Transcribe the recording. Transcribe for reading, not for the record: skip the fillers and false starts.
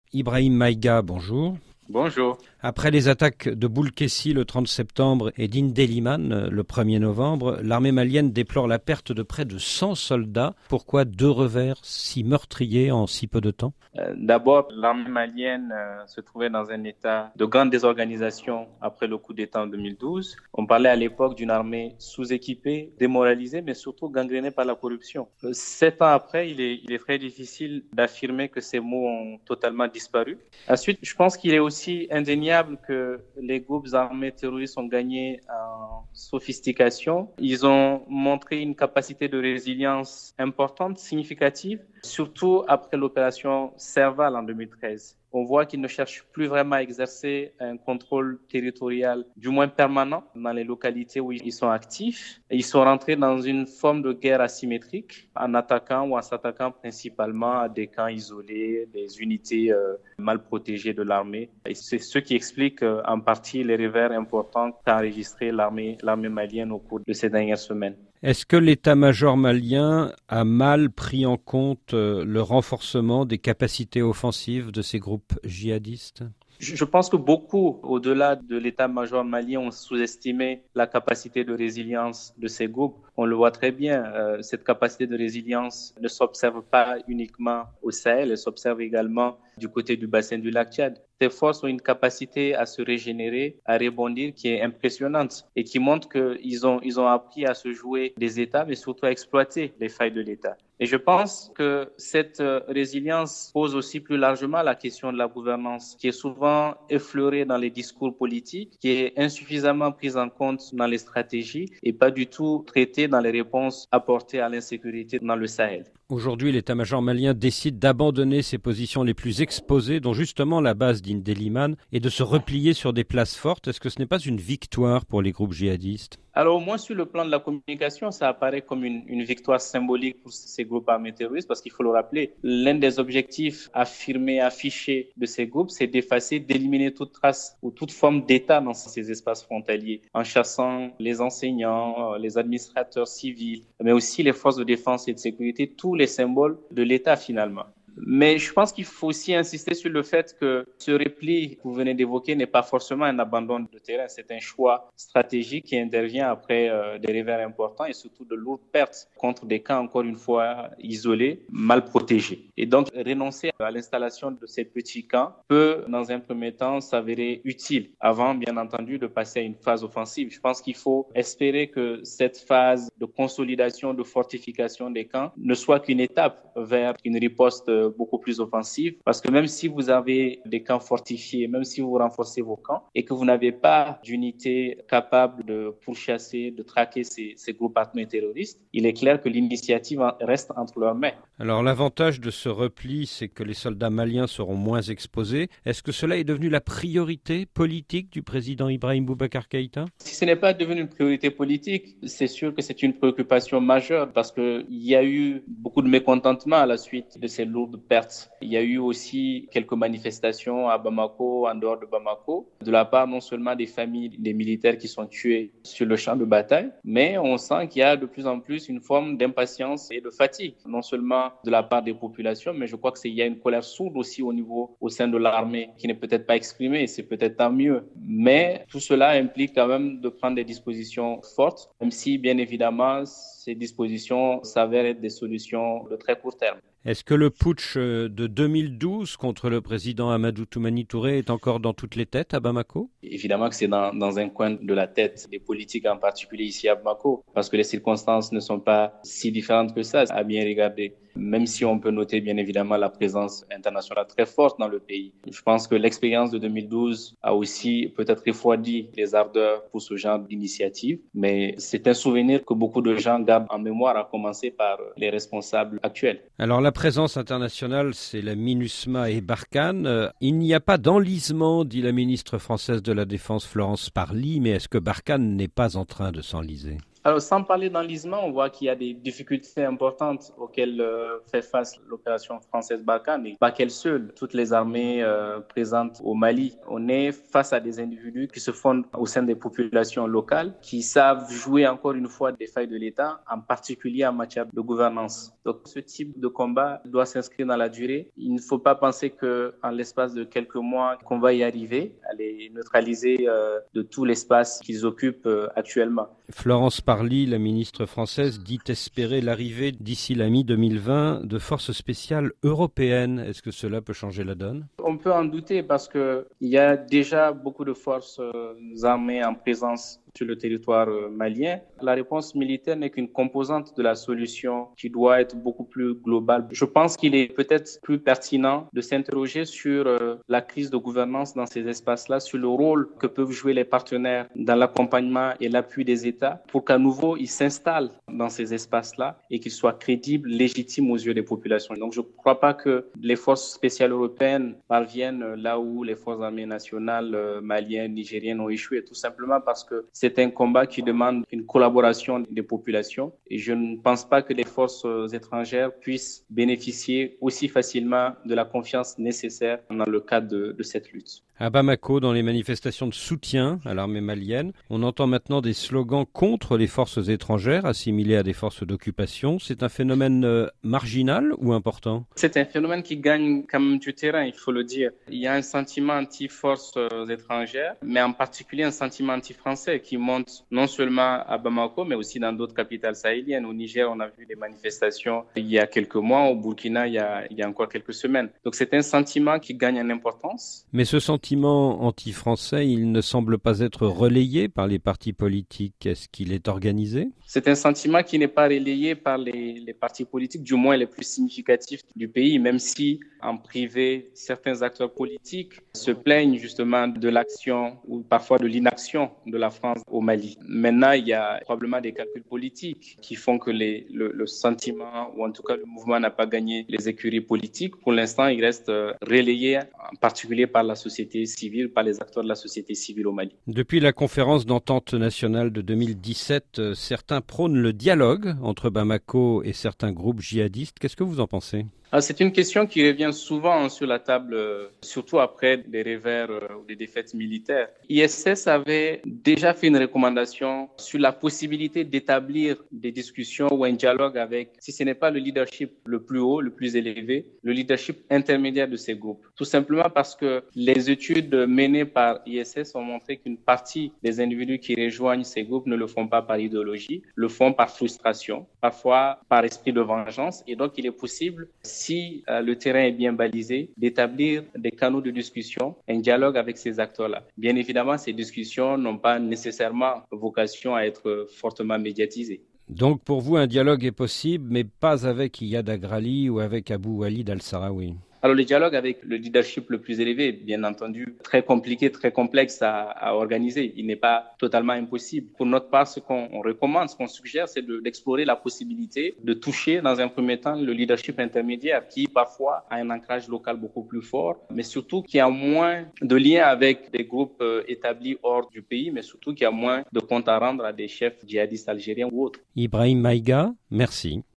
Ibrahim Maïga, bonjour. Bonjour. Après les attaques de Boulkessi le 30 septembre et d'Indeliman le 1er novembre, l'armée malienne déplore la perte de près de 100 soldats. Pourquoi deux revers si meurtriers en si peu de temps ? D'abord, l'armée malienne se trouvait dans un état de grande désorganisation après le coup d'État en 2012. On parlait à l'époque d'une armée sous-équipée, démoralisée, mais surtout gangrénée par la corruption. 7 ans après, il est très difficile d'affirmer que ces mots ont totalement disparu. Ensuite, je pense qu'il est aussi indéniable que les groupes armés terroristes ont gagné en sophistication. Ils ont montré une capacité de résilience importante, significative, surtout après l'opération Serval en 2013. On voit qu'ils ne cherchent plus vraiment à exercer un contrôle territorial, du moins permanent, dans les localités où ils sont actifs. Ils sont rentrés dans une forme de guerre asymétrique en attaquant ou en s'attaquant principalement à des camps isolés, des unités mal protégées de l'armée. Et c'est ce qui explique en partie les revers importants qu'a enregistré l'armée malienne au cours de ces dernières semaines. Est-ce que l'état-major malien a mal pris en compte le renforcement des capacités offensives de ces groupes djihadistes ? Je pense que beaucoup, au-delà de l'état-major malien, ont sous-estimé la capacité de résilience de ces groupes. On le voit très bien, cette capacité de résilience ne s'observe pas uniquement au Sahel, elle s'observe également du côté du bassin du lac Tchad. Ces forces ont une capacité à se régénérer, à rebondir qui est impressionnante et qui montre qu'ils ont appris à se jouer des États, mais surtout à exploiter les failles de l'État. Et je pense que cette résilience pose aussi plus largement la question de la gouvernance, qui est souvent effleurée dans les discours politiques, qui est insuffisamment prise en compte dans les stratégies et pas du tout traitée dans les réponses apportées à l'insécurité dans le Sahel. Aujourd'hui, l'état-major malien décide d'abandonner ses positions les plus exposées, dont justement la base d'Indeliman, et de se replier sur des places fortes. Est-ce que ce n'est pas une victoire pour les groupes djihadistes ? Alors, au moins sur le plan de la communication, ça apparaît comme une victoire symbolique pour ces groupes armés terroristes parce qu'il faut le rappeler, l'un des objectifs affirmés, affichés de ces groupes, c'est d'effacer, d'éliminer toute trace ou toute forme d'État dans ces espaces frontaliers en chassant les enseignants, les administrateurs civils, mais aussi les forces de défense et de sécurité, tous les symboles de l'État finalement. Mais je pense qu'il faut aussi insister sur le fait que ce repli que vous venez d'évoquer n'est pas forcément un abandon de terrain. C'est un choix stratégique qui intervient après des revers importants et surtout de lourdes pertes contre des camps, encore une fois, isolés, mal protégés. Et donc, renoncer à l'installation de ces petits camps peut, dans un premier temps, s'avérer utile avant, bien entendu, de passer à une phase offensive. Je pense qu'il faut espérer que cette phase de consolidation, de fortification des camps ne soit qu'une étape vers une riposte beaucoup plus offensive, parce que même si vous avez des camps fortifiés, même si vous renforcez vos camps et que vous n'avez pas d'unité capable de pourchasser, de traquer ces groupes armés terroristes, il est clair que l'initiative reste entre leurs mains. Alors l'avantage de ce repli, c'est que les soldats maliens seront moins exposés. Est-ce que cela est devenu la priorité politique du président Ibrahim Boubacar Keïta ? Si ce n'est pas devenu une priorité politique, c'est sûr que c'est une préoccupation majeure parce qu'il y a eu beaucoup de mécontentement à la suite de ces lourdes pertes. Il y a eu aussi quelques manifestations à Bamako, en dehors de Bamako, de la part non seulement des familles des militaires qui sont tués sur le champ de bataille, mais on sent qu'il y a de plus en plus une forme d'impatience et de fatigue, non seulement de la part des populations, mais je crois qu'il y a une colère sourde aussi au sein de l'armée qui n'est peut-être pas exprimée, et c'est peut-être tant mieux. Mais tout cela implique quand même de prendre des dispositions fortes, même si bien évidemment ces dispositions s'avèrent être des solutions de très court terme. Est-ce que le putsch de 2012 contre le président Amadou Toumani Touré est encore dans toutes les têtes à Bamako ? Évidemment que c'est dans un coin de la tête des politiques, en particulier ici à Bamako, parce que les circonstances ne sont pas si différentes que ça à bien regarder. Même si on peut noter bien évidemment la présence internationale très forte dans le pays. Je pense que l'expérience de 2012 a aussi peut-être refroidi les ardeurs pour ce genre d'initiative, mais c'est un souvenir que beaucoup de gens gardent en mémoire, à commencer par les responsables actuels. Alors la présence internationale, c'est la MINUSMA et Barkhane. Il n'y a pas d'enlisement, dit la ministre française de la Défense Florence Parly, mais est-ce que Barkhane n'est pas en train de s'enliser ? Alors, sans parler d'enlisement, on voit qu'il y a des difficultés importantes auxquelles fait face l'opération française Barkhane, mais pas qu'elle seule. Toutes les armées présentes au Mali, on est face à des individus qui se fondent au sein des populations locales, qui savent jouer encore une fois des failles de l'État, en particulier en matière de gouvernance. Donc, ce type de combat doit s'inscrire dans la durée. Il ne faut pas penser qu'en l'espace de quelques mois, qu'on va y arriver, à les neutraliser de tout l'espace qu'ils occupent actuellement. Florence Parly, la ministre française, dit espérer l'arrivée d'ici la mi-2020 de forces spéciales européennes. Est-ce que cela peut changer la donne? On peut en douter parce qu'il y a déjà beaucoup de forces armées en présence sur le territoire malien. La réponse militaire n'est qu'une composante de la solution qui doit être beaucoup plus globale. Je pense qu'il est peut-être plus pertinent de s'interroger sur la crise de gouvernance dans ces espaces-là, sur le rôle que peuvent jouer les partenaires dans l'accompagnement et l'appui des États pour qu'à nouveau ils s'installent dans ces espaces-là et qu'ils soient crédibles, légitimes aux yeux des populations. Donc je ne crois pas que les forces spéciales européennes parviennent là où les forces armées nationales maliennes, nigériennes ont échoué, tout simplement parce que c'est un combat qui demande une collaboration des populations et je ne pense pas que les forces étrangères puissent bénéficier aussi facilement de la confiance nécessaire dans le cadre de cette lutte. À Bamako, dans les manifestations de soutien à l'armée malienne, on entend maintenant des slogans contre les forces étrangères assimilées à des forces d'occupation. C'est un phénomène marginal ou important? C'est un phénomène qui gagne quand même du terrain, il faut le dire. Il y a un sentiment anti-forces étrangères, mais en particulier un sentiment anti-français qui monte non seulement à Bamako, mais aussi dans d'autres capitales sahéliennes. Au Niger, on a vu des manifestations il y a quelques mois, au Burkina, il y a encore quelques semaines. Donc c'est un sentiment qui gagne en importance. Mais ce sentiment anti-français, il ne semble pas être relayé par les partis politiques. Est-ce qu'il est organisé? C'est un sentiment qui n'est pas relayé par les partis politiques, du moins les plus significatifs du pays, même si en privé, certains acteurs politiques se plaignent justement de l'action ou parfois de l'inaction de la France au Mali. Maintenant, il y a probablement des calculs politiques qui font que le sentiment, ou en tout cas le mouvement n'a pas gagné les écuries politiques. Pour l'instant, il reste relayé en particulier par la société civile, par les acteurs de la société civile au Mali. Depuis la conférence d'entente nationale de 2017, certains prônent le dialogue entre Bamako et certains groupes djihadistes. Qu'est-ce que vous en pensez? C'est une question qui revient souvent sur la table, surtout après des revers ou des défaites militaires. ISS avait déjà fait une recommandation sur la possibilité d'établir des discussions ou un dialogue avec, si ce n'est pas le leadership le plus haut, le plus élevé, le leadership intermédiaire de ces groupes. Tout simplement parce que les études menées par ISS ont montré qu'une partie des individus qui rejoignent ces groupes ne le font pas par idéologie, le font par frustration, parfois par esprit de vengeance. Et donc, il est possible, si le terrain est bien balisé, d'établir des canaux de discussion, un dialogue avec ces acteurs-là. Bien évidemment, ces discussions n'ont pas nécessairement vocation à être fortement médiatisées. Donc pour vous, un dialogue est possible, mais pas avec Iyad Agrali ou avec Abou Walid al-Sahraoui? Alors, le dialogue avec le leadership le plus élevé, bien entendu, très compliqué, très complexe à organiser. Il n'est pas totalement impossible. Pour notre part, ce qu'on recommande, ce qu'on suggère, c'est d'explorer la possibilité de toucher, dans un premier temps, le leadership intermédiaire qui, parfois, a un ancrage local beaucoup plus fort, mais surtout qui a moins de liens avec des groupes établis hors du pays, mais surtout qui a moins de comptes à rendre à des chefs djihadistes algériens ou autres. Ibrahim Maïga, merci.